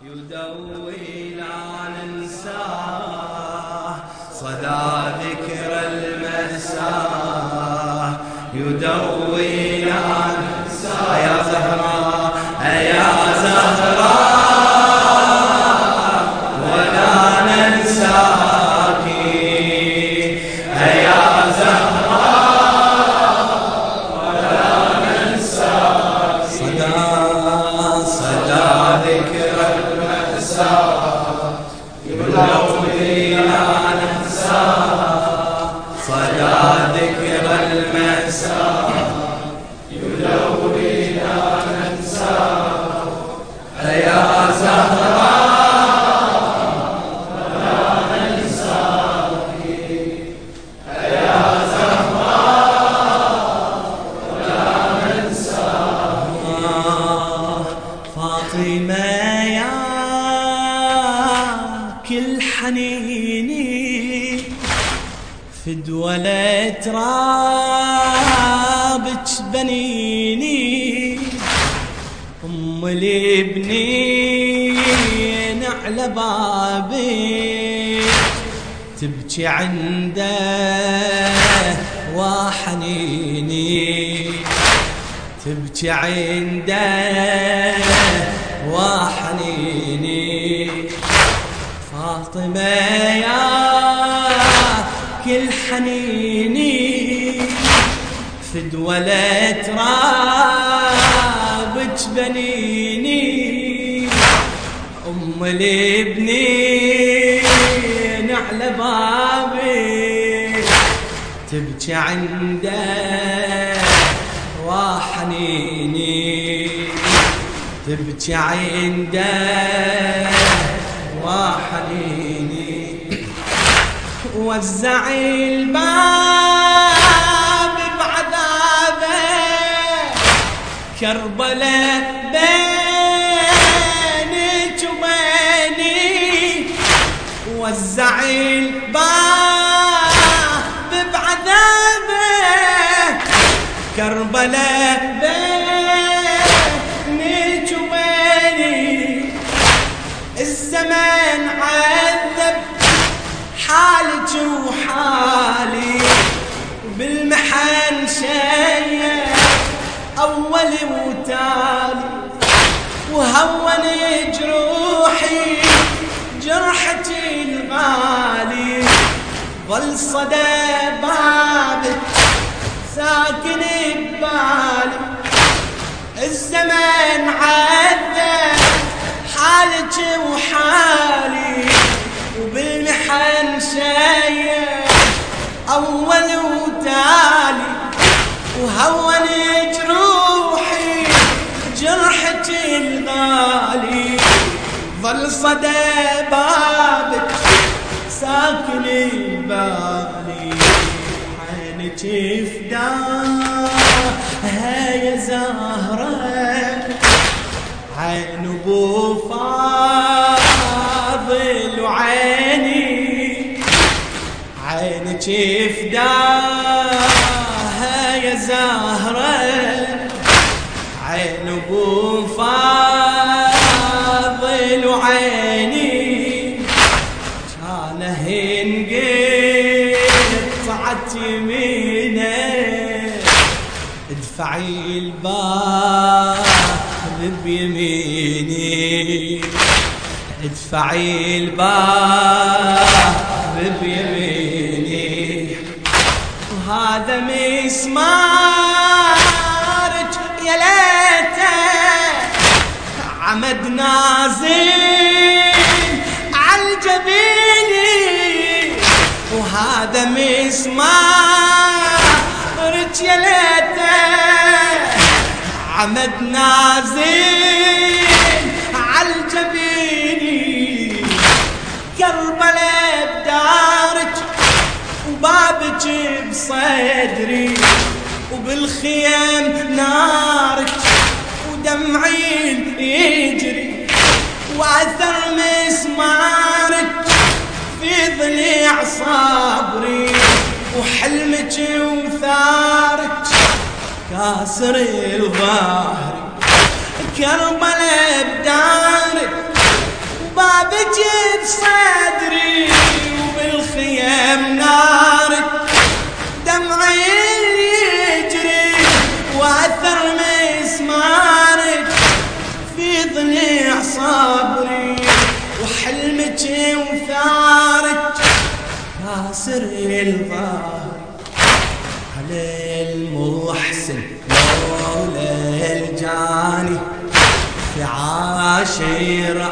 يدوي لا ننساه صدى ذكر المأساة يدوي لا ننساه يا زهراء يا زهراء ولا ننساك يا زهراء ولا ننساك صدى ذكر يدوي لا ننساه صدى ذكر المأساة يدوي لا ننساه يا زهراء ولا ننساك يا زهراء ولا ننساك فاطمة يا كل حنيني فدوى ترابك بنيني أم الابنين على بابك تبكي عنده وحنيني تبكي عنده وحنيني فاطمة يا كل حنيني فدوى ترابك بنيني أم الابنين على بابك تبكي عنده وحنيني تبكي عنده وحنيني وزع الباب بعذابه كربلاء بينك وبيني وزع الباب بعذابه كربلاء بينك وبيني الزمان عذب حالك وحالي بالمحن شيء أول وتالي وهون جروحي جرحتي الغالي ظل صدى بابك ساكن ببالي الزمان عذب حالك وحالي وبالمحن شيء أول وتالي وهون جروحي جرحتي الغالي ظل صدى بابك ساكن ببالي عينك فداها يا زهرة عين ابو فاضل وعيني عينك فداها يا زهرة عين ابو فاضل وعيني كانه انقطعت يمينه ادفعي الباب بيميني ادفعي الباب بيميني وهذا مسمارك يا ليته عمد نازل عالجبيني وهذا مسمارك يا ليته عمد نازل عالجبيني كربلاء بدارك وبابك بصدري وبالخيام نارك ودمعي يجري وأثر مسمارك في ضليع صبري وحلمك وثارك كاسر الظهر كربلاء بدارك بصدري وبالخيام نارك دمعي يجري واثر مسمارك في ضليع صبري وحلمك وثارك كاسر الظهر على المحسن لولا الجاني في عاشر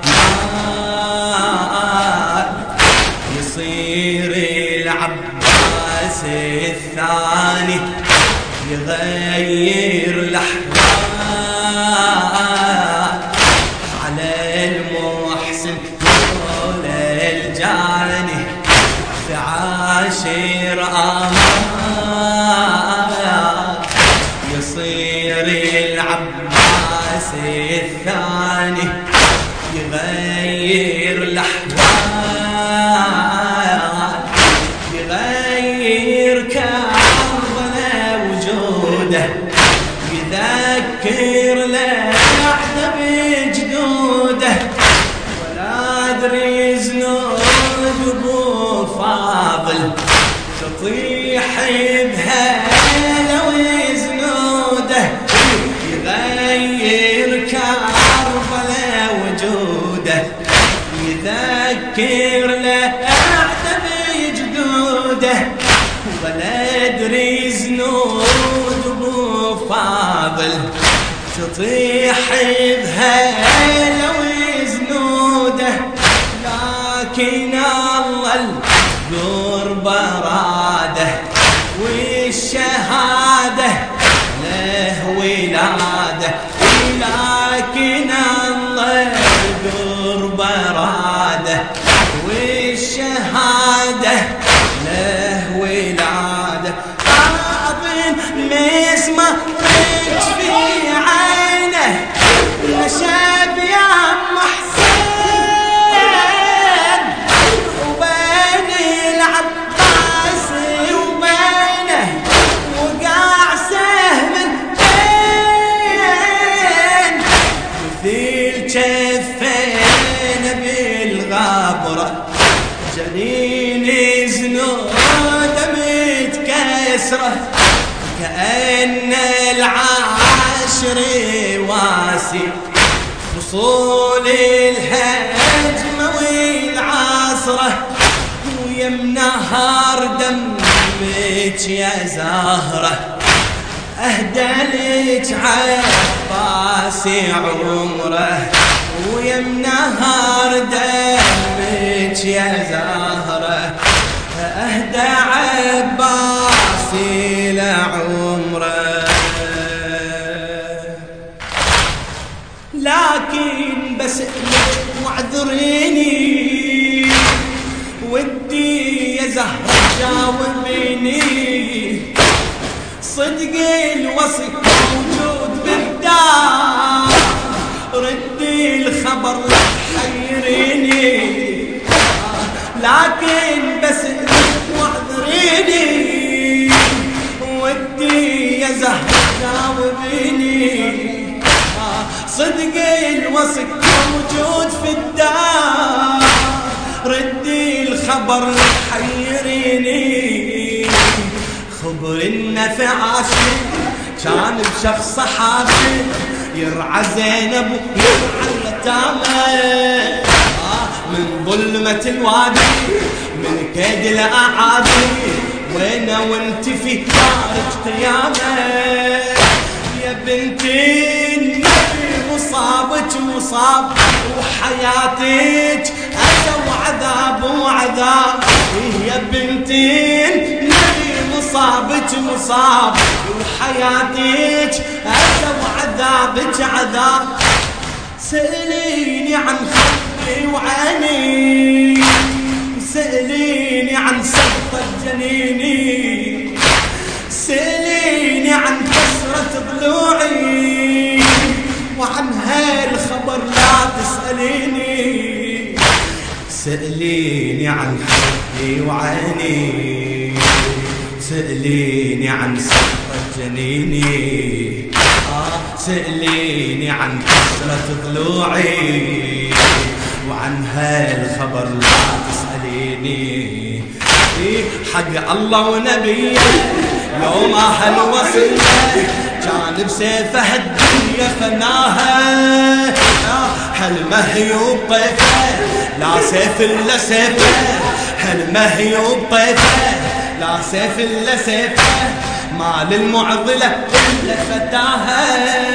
أمال يصير العباس الثاني يغير الأحوال على المحسن لولا الجاني في عاشر أمال يصير العباس الثاني يغير الأحوال يغير كربلاء وجوده يذكر لحظة بجدوده ولا أدري زنود أبو فاضل تطيح بهلا وزنوده يغير كربلاء وجوده يذكر لحظة بجدوده ولا أدري زنود أبو فاضل تطيح بهلا وزنوده لكن الله القرب راده والشهادة له ولاده لكن الله القرب راده والشهادة له ولاده أظن مسمى في عينه نشاب يا محسن وبين العباس وبينه وقع سهم بين مثيل كفين بالغابرة جنين زنود متكسرة كأن العاشر واسي وصول الهجمة والعصرة ويم نهار دمك يا زهرة أهدى لك عباسي عمره ويم نهار دمك يا زهرة أهدى عباسي لعمره لكن بسألك واعذريني ودي يا زهرة جاوبيني صدق الوصي موجود بالدار ردي الخبر لا تحيريني لكن بسألك واعذريني ودي يا زهرة جاوبيني صدق الوصي موجود في الدار ردي الخبر لا تحيريني خبر النفع عاشق كان بشخص صحابي يرعى زينب ويرعى اليتامى من ظلمة الوادي من كيد الأعادي وانا وانت في دارك قيامة يا بنتي النبي مصابك مصاب وحياتك أذى وعذاب وعذاب يا بنتي النبي مصابك مصاب وحياتك أذى وعذابك عذاب سأليني عن خطي وعيني سأليني عن سقطة جنيني سأليني عن كسرة ضلوعي وعن هالخبر لا تسأليني سأليني عن خطي وعيني سأليني عن سقطة جنيني سأليني عن كسرة ضلوعي عنها الخبر لا تسأليني. حق الله ونبيه يوم أهل وصلنا كان بسيفه الدنيا فناها. هالمهيوب طيفه لا سيف إلا سيفه، هالمهيوب طيفه لا سيف إلا سيفه، ما للمعضلة إلا فتاها.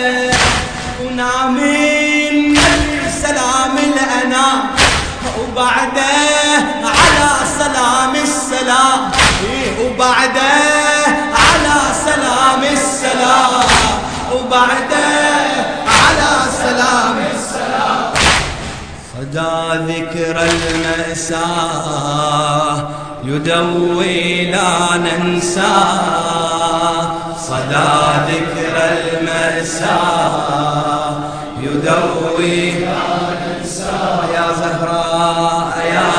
ونامين سلام الأنام وبعده على سلام السلام، وبعده على سلام السلام، وبعده على سلام السلام. صدى ذكر المأساة يدوي لا ننساه، صدى ذكر المأساة يدوي لا ننساه. يا زهراء يا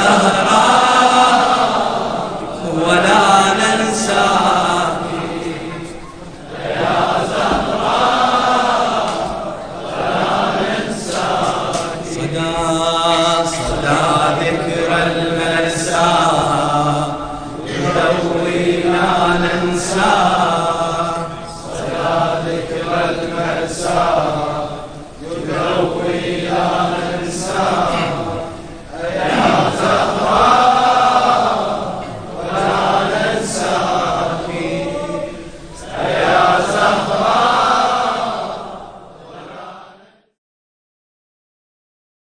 زهراء ولا ننساك، يا زهراء ولا ننساك. صدى ذكر المأساة يدوي لا ننساك، صدى ذكر المأساة